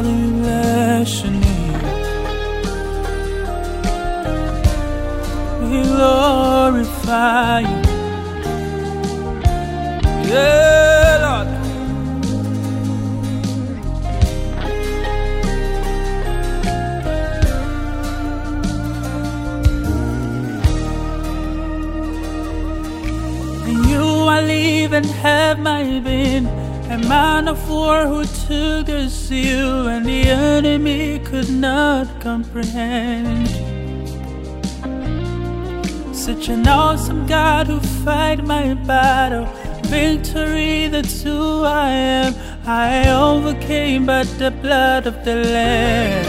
Father, we bless your name. We glorify you. Yeah, Lord. In you I live and have my being, a man of war who took the seal, and the enemy could not comprehend. Such an awesome God who fight my battle. Victory, that's who I am. I overcame by the blood of the Lamb.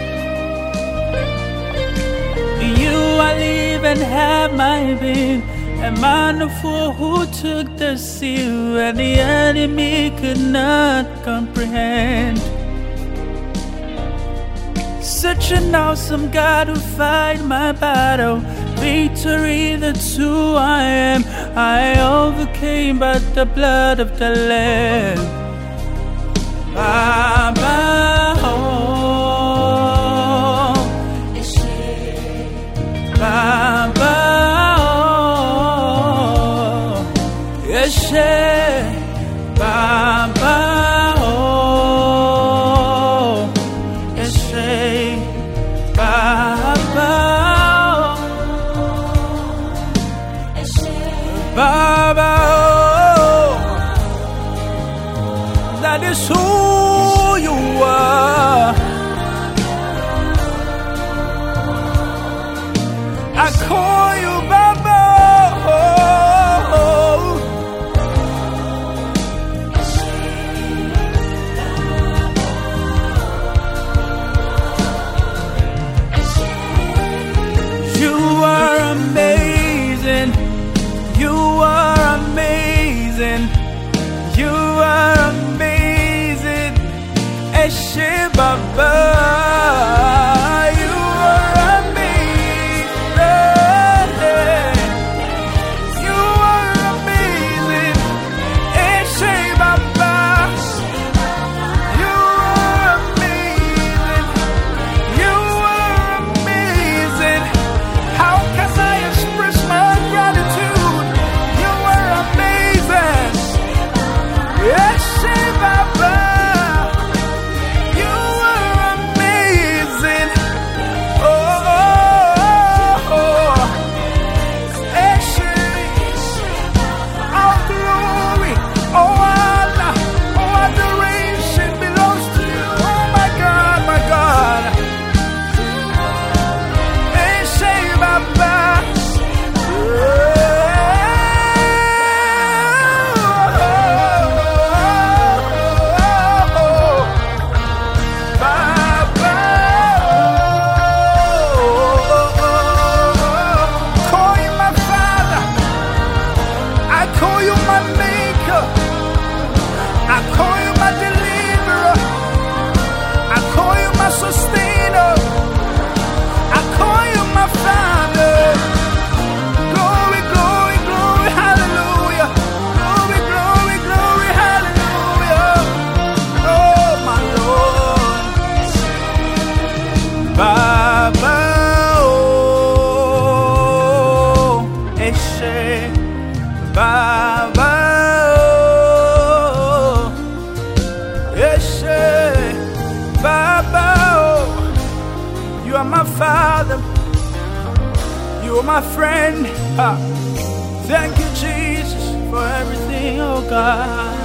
In you I live and have my being, a man of war who took the seal, and the enemy could not comprehend. Such an awesome God who fight my battle. Victory, that's who I am. I overcame by the blood of the Lamb. Baba, oh, Baba, oh, Yeshe, Baba, oh, Yeshe, Baba. Baba, oh, that is who you are. I call you Baba, oh, you are amazing. You are amazing. You are amazing. Eshe Baba. You are amazing. You are amazing. Eshe Baba. You are amazing. You are amazing. How can I express my gratitude? Yes, Baba, you are amazing. Oh, oh, oh. All glory, all honor, all adoration belongs to you. Oh my God, my God. Yes, Baba. Baba, oh, Eshe, Baba, oh, Eshe, Baba, oh. You are my Father, you are my friend. Thank you, Jesus, for everything, oh God.